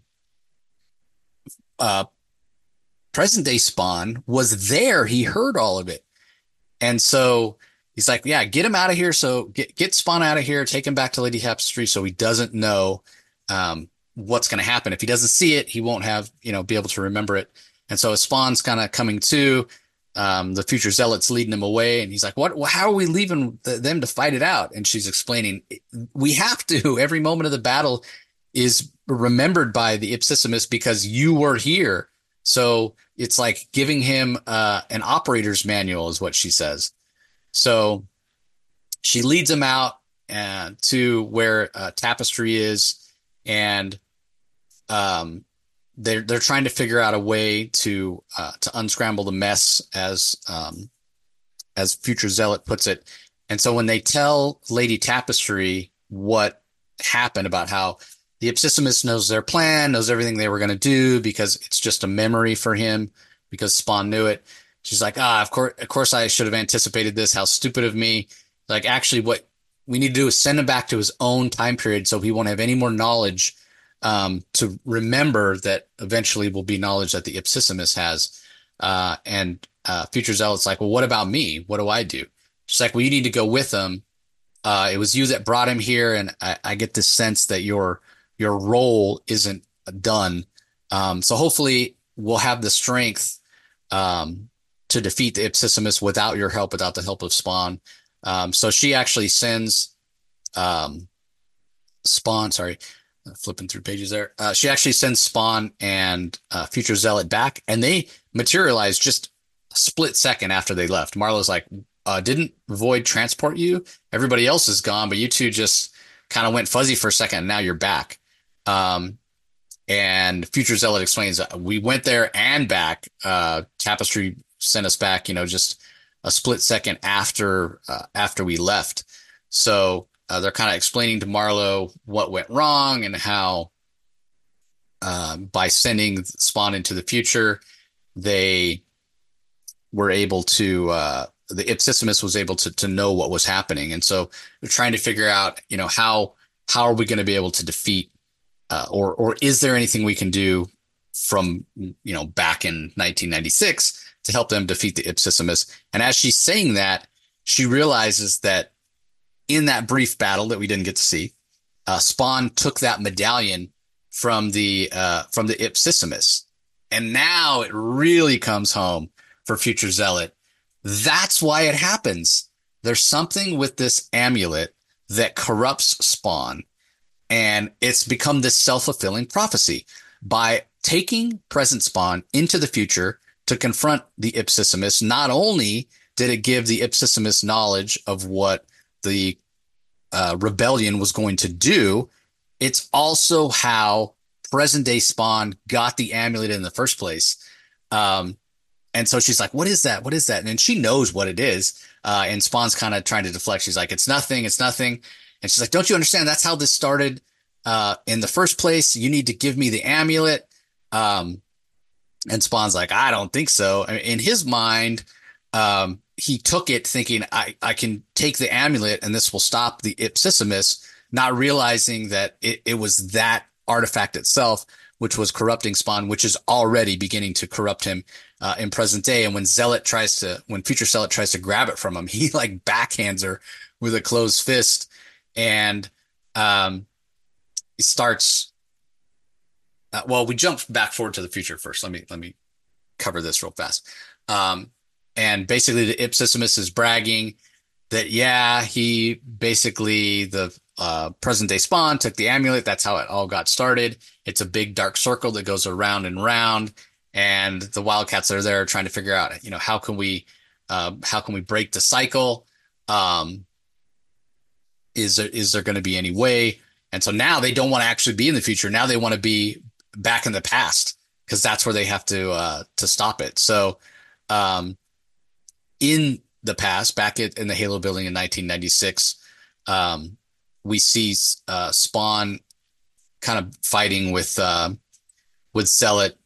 uh, present day Spawn was there. He heard all of it. And so he's like, yeah, get him out of here. So get, get Spawn out of here, take him back to Lady Tapestry so he doesn't know um, what's going to happen. If he doesn't see it, he won't have, you know, be able to remember it. And so as Spawn's kind of coming to, Um, the future zealot's leading him away, and he's like, "What? How are we leaving th- them to fight it out?" And she's explaining, "We have to. Every moment of the battle is remembered by the Ipsissimus because you were here." So it's like giving him uh, an operator's manual, is what she says. So she leads him out uh, to where uh, Tapestry is, and um, they're they're trying to figure out a way to uh, to unscramble the mess, as um, as Future Zealot puts it. And so when they tell Lady Tapestry what happened about how the Ipsissimus knows their plan, knows everything they were going to do because it's just a memory for him because Spawn knew it. She's like, ah, of course, of course I should have anticipated this. How stupid of me. Like, actually, what we need to do is send him back to his own time period so he won't have any more knowledge um, to remember that eventually will be knowledge that the Ipsissimus has. Uh, and uh, Future Zealot's like, well, what about me? What do I do? She's like, well, you need to go with him. Uh, it was you that brought him here, and I, I get this sense that your your role isn't done. Um, so hopefully we'll have the strength um, to defeat the Ipsissimus without your help, without the help of Spawn. Um, so she actually sends um, Spawn, sorry, flipping through pages there. Uh, she actually sends Spawn and uh, Future Zealot back, and they materialize just a split second after they left. Marlo's like, uh, didn't Void transport you? Everybody else is gone, but you two just kind of went fuzzy for a second, and now you're back. Um, and Future Zealot explains, uh, we went there and back. Uh, Tapestry sent us back, you know, just a split second after uh, after we left. So uh, they're kind of explaining to Marlo what went wrong and how uh, by sending Spawn into the future, they were able to uh, the Ipsissimus was able to to know what was happening, and so they're trying to figure out, you know, how how are we going to be able to defeat, uh, or or is there anything we can do from, you know, back in nineteen ninety-six to help them defeat the Ipsissimus? And as she's saying that, she realizes that in that brief battle that we didn't get to see, uh, Spawn took that medallion from the uh, from the Ipsissimus, and now it really comes home for Future Zealot. That's why it happens. There's something with this amulet that corrupts Spawn, and it's become this self-fulfilling prophecy. By taking present Spawn into the future to confront the Ipsissimus, not only did it give the Ipsissimus knowledge of what the uh, rebellion was going to do, it's also how present-day Spawn got the amulet in the first place. Um, And so she's like, what is that? What is that? And then she knows what it is. Uh, and Spawn's kind of trying to deflect. She's like, it's nothing. It's nothing. And she's like, don't you understand? That's how this started uh, in the first place. You need to give me the amulet. Um, and Spawn's like, I don't think so. In his mind, um, he took it thinking, I, I can take the amulet and this will stop the Ipsissimus, not realizing that it, it was that artifact itself which was corrupting Spawn, which is already beginning to corrupt him uh, in present day. And when Zealot tries to, when Future Zealot tries to grab it from him, he like backhands her with a closed fist, and um, he starts uh, well, we jumped back forward to the future first. Let me let me cover this real fast. Um, and basically, the Ipsissimus is bragging that yeah, he basically the uh, present day Spawn took the amulet. That's how it all got started. It's a big dark circle that goes around and round, and the Wildcats are there trying to figure out, you know, how can we, uh, how can we break the cycle? Um, is there is there going to be any way? And so now they don't want to actually be in the future. Now they want to be back in the past because that's where they have to uh, to stop it. So um, in the past, back at, in the Halo building in nineteen ninety-six, um, we see uh, Spawn kind of fighting with uh, with Zealot,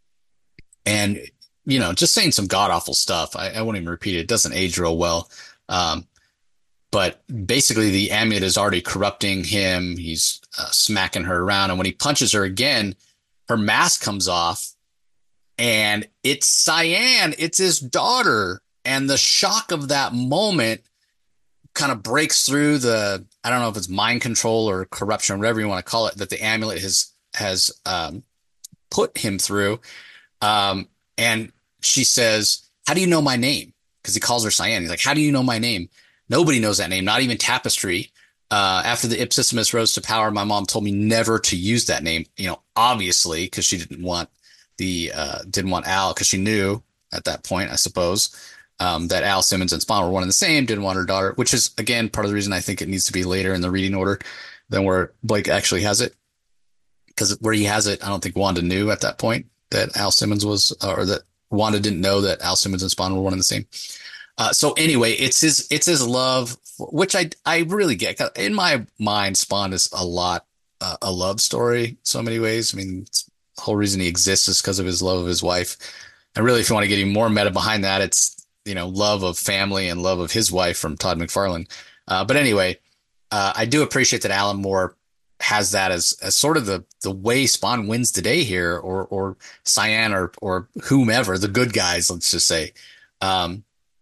and you know, just saying some god awful stuff. I, I won't even repeat it. It doesn't age real well. Um, but basically, the amulet is already corrupting him. He's uh, smacking her around, and when he punches her again, her mask comes off, and it's Cyan. It's his daughter, and the shock of that moment kind of breaks through the, I don't know if it's mind control or corruption, whatever you want to call it, that the amulet has has um, put him through. Um, and she says, "How do you know my name?" Because he calls her Cyan. He's like, "How do you know my name?" Nobody knows that name, not even Tapestry. Uh, after the Ipsissimus rose to power, my mom told me never to use that name. You know, obviously, because she didn't want the uh, didn't want Al, because she knew at that point, I suppose, um, that Al Simmons and Spawn were one and the same. Didn't want her daughter, which is again part of the reason I think it needs to be later in the reading order than where Blake actually has it. Because where he has it, I don't think Wanda knew at that point that Al Simmons was, uh, or that Wanda didn't know that Al Simmons and Spawn were one and the same. Uh, so anyway, it's his it's his love, which I I really get. In my mind, Spawn is a lot uh, a love story, so many ways. I mean, the whole reason he exists is because of his love of his wife. And really, if you want to get even more meta behind that, it's, you know, love of family and love of his wife from Todd McFarlane. Uh, but anyway, uh, I do appreciate that Alan Moore has that as as sort of the the way Spawn wins the day here, or or Cyan, or or whomever, the good guys, let's just say. Um,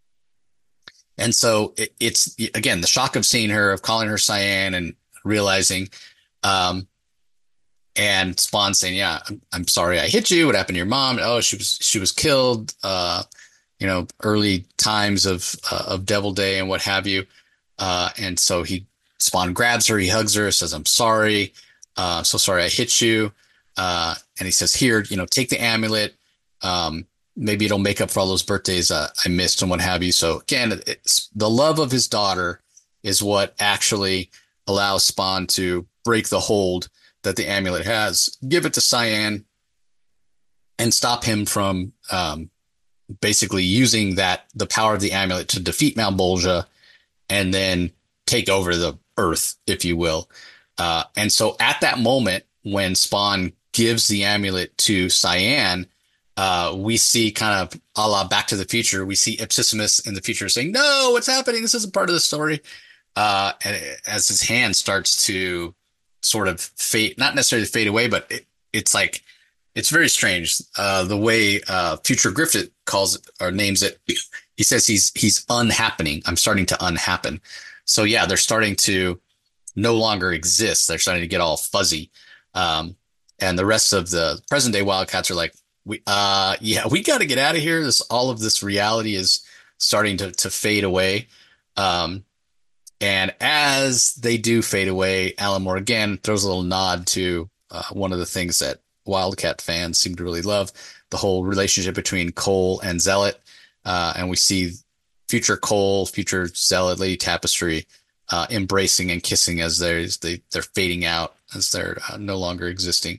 and so it, it's again the shock of seeing her, of calling her Cyan, and realizing, um, and Spawn saying, "Yeah, I'm, I'm sorry I hit you. What happened to your mom? Oh, she was she was killed. Uh, you know, early times of uh, of Devil Day and what have you." Uh, and so he Spawn grabs her, he hugs her, says, "I'm sorry. Uh, so sorry I hit you." Uh, and he says, "Here, you know, take the amulet. Um, maybe it'll make up for all those birthdays uh, I missed and what have you." So again, it's the love of his daughter is what actually allows Spawn to break the hold that the amulet has, give it to Cyan, and stop him from um, basically using that the power of the amulet to defeat Malbolgia and then take over the Earth, if you will. Uh, and so at that moment, when Spawn gives the amulet to Cyan, uh, we see kind of a la Back to the Future, we see Ipsissimus in the future saying, "No, what's happening? This isn't part of the story." Uh, and as his hand starts to sort of fade, not necessarily fade away, but it, it's like, it's very strange. Uh, the way uh, Future Griffith calls it or names it, he says he's he's unhappening. I'm starting to unhappen. So yeah, they're starting to no longer exist. They're starting to get all fuzzy. Um, and the rest of the present day Wildcats are like, we uh yeah, we got to get out of here. This all of this reality is starting to to fade away. Um, and as they do fade away, Alan Moore again throws a little nod to uh, one of the things that Wildcat fans seem to really love, the whole relationship between Cole and Zealot. Uh, and we see future Cole, future Zealot, Lady Tapestry uh, embracing and kissing as they're, they, they're fading out, as they're uh, no longer existing.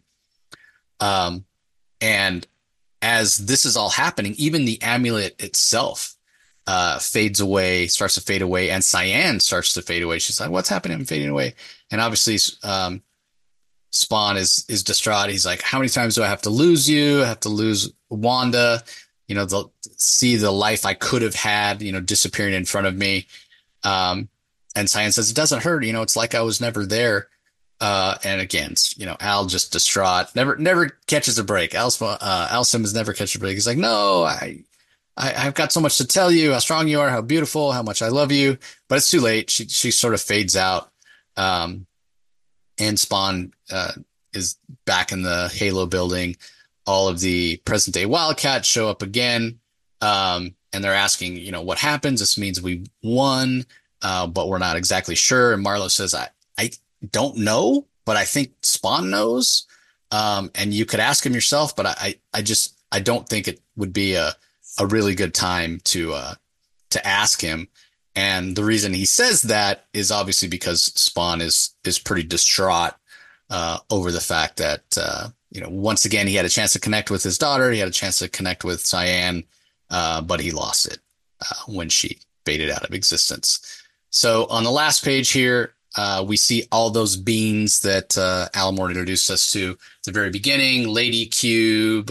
Um, and as this is all happening, even the amulet itself uh, fades away, starts to fade away, and Cyan starts to fade away. She's like, "What's happening? I'm fading away." And obviously, um, Spawn is is distraught. He's like, "How many times do I have to lose you? I have to lose Wanda, you know, the see the life I could have had, you know, disappearing in front of me." Um, and Cyan says, "It doesn't hurt. You know, it's like I was never there." Uh, and again, you know, Al just distraught, never, never catches a break. Al's, uh, Al Simmons never catches a break. He's like, "No, I, I, I've got so much to tell you, how strong you are, how beautiful, how much I love you." But it's too late. She, she sort of fades out. Um, and Spawn, uh, is back in the Halo building. All of the present day Wildcats show up again. Um, and they're asking, you know, what happens? This means we won, uh, but we're not exactly sure. And Marlowe says, I, I don't know, but I think Spawn knows. Um, and you could ask him yourself, but I, I just, I don't think it would be a, a really good time to, uh, to ask him. And the reason he says that is obviously because Spawn is, is pretty distraught, uh, over the fact that, uh, you know, once again, he had a chance to connect with his daughter. He had a chance to connect with Cyan, uh, but he lost it, uh, when she faded out of existence. So on the last page here, uh, we see all those beings that, uh, Alan Moore introduced us to at the very beginning, Lady Cube,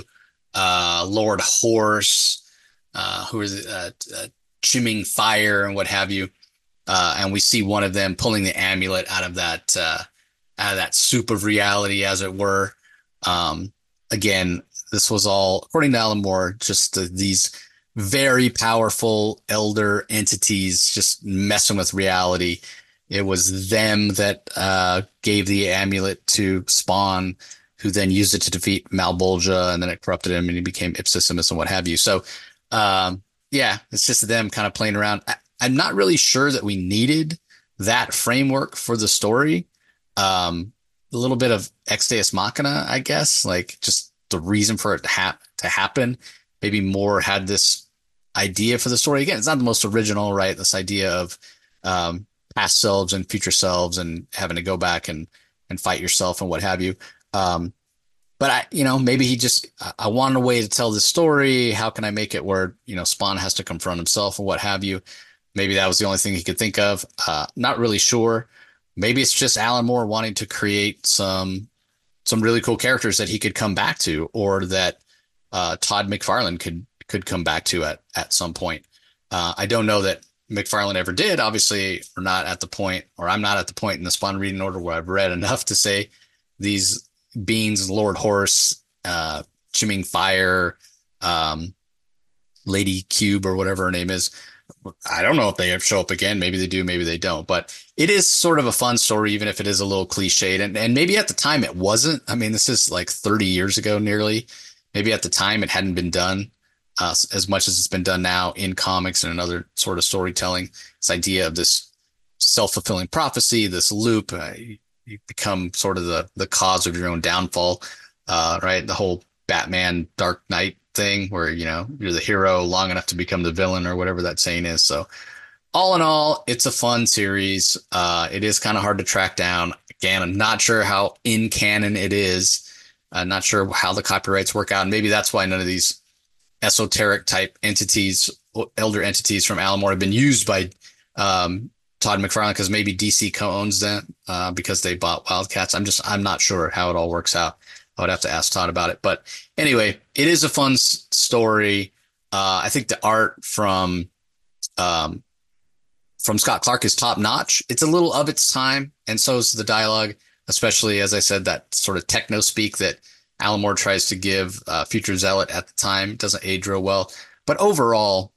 uh, Lord Horse, uh, who is, uh, uh Chimming Fire and what have you. Uh, and we see one of them pulling the amulet out of that, uh, out of that soup of reality, as it were. Um, again, this was all, according to Alan Moore, just uh, these very powerful elder entities just messing with reality. It was them that, uh, gave the amulet to Spawn, who then used it to defeat Malbolgia, and then it corrupted him and he became Ipsissimus and what have you. So, um, yeah, it's just them kind of playing around. I, I'm not really sure that we needed that framework for the story. Um, a little bit of Ex Deus Machina, I guess, like just the reason for it to, ha- to happen. Maybe Moore had this idea for the story. Again, it's not the most original, right? This idea of um, past selves and future selves and having to go back and, and fight yourself and what have you. Um, But I, you know, maybe he just, I wanted a way to tell this story. How can I make it where, you know, Spawn has to confront himself or what have you? Maybe that was the only thing he could think of. Uh, not really sure. Maybe it's just Alan Moore wanting to create some, some really cool characters that he could come back to, or that uh, Todd McFarlane could, could come back to at, at some point. Uh, I don't know that McFarlane ever did. Obviously, we're not at the point, or I'm not at the point in the Spawn reading order where I've read enough to say these beings, Lord Horse, uh, Chimming Fire, um, Lady Cube, or whatever her name is. I don't know if they show up again. Maybe they do, maybe they don't. But it is sort of a fun story, even if it is a little cliched. And, and maybe at the time it wasn't. I mean, this is like thirty years ago nearly. Maybe at the time it hadn't been done uh, as much as it's been done now in comics and another sort of storytelling. This idea of this self-fulfilling prophecy, this loop, uh, you become sort of the, the cause of your own downfall, uh, right? The whole Batman Dark Knight thing where, you know, you're the hero long enough to become the villain, or whatever that saying is. So all in all, it's a fun series. Uh, it is kind of hard to track down. Again, I'm not sure how in canon it is. I'm not sure how the copyrights work out. And maybe that's why none of these esoteric type entities, elder entities from Alan Moore have been used by, um, Todd McFarlane, because maybe D C co-owns them uh, because they bought Wildcats. I'm just, I'm not sure how it all works out. I would have to ask Todd about it. But anyway, it is a fun s- story. Uh, I think the art from um, from Scott Clark is top notch. It's a little of its time, and so is the dialogue, especially, as I said, that sort of techno speak that Alan Moore tries to give uh, Future Zealot at the time. It doesn't age real well. But overall,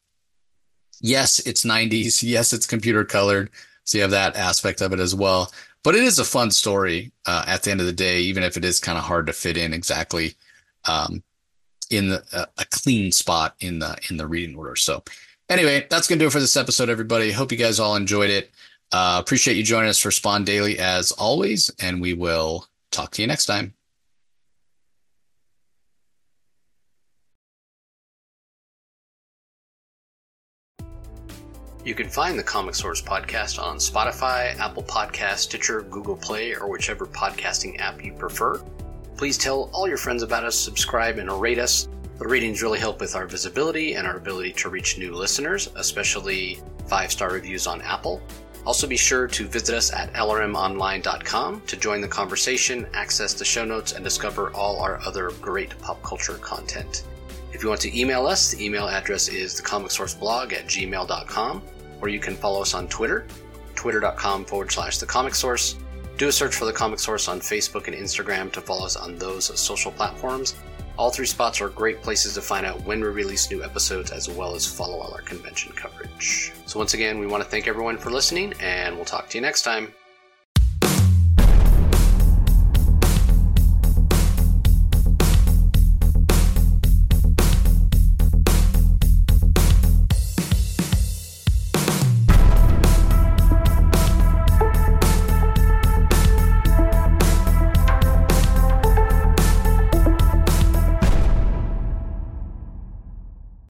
yes, it's nineties. Yes, it's computer colored. So you have that aspect of it as well. But it is a fun story uh, at the end of the day, even if it is kind of hard to fit in exactly um, in the, uh, a clean spot in the in the reading order. So anyway, that's going to do it for this episode, everybody. Hope you guys all enjoyed it. Uh, appreciate you joining us for Spawn Daily as always, and we will talk to you next time. You can find the Comic Source podcast on Spotify, Apple Podcasts, Stitcher, Google Play, or whichever podcasting app you prefer. Please tell all your friends about us, subscribe, and rate us. The ratings really help with our visibility and our ability to reach new listeners, especially five-star reviews on Apple. Also be sure to visit us at L R M online dot com to join the conversation, access the show notes, and discover all our other great pop culture content. If you want to email us, the email address is thecomicsourceblog at gmail dot com, or you can follow us on Twitter, twitter.com forward slash the Comic Source. Do a search for the Comic Source on Facebook and Instagram to follow us on those social platforms. All three spots are great places to find out when we release new episodes, as well as follow all our convention coverage. So once again, we want to thank everyone for listening, and we'll talk to you next time.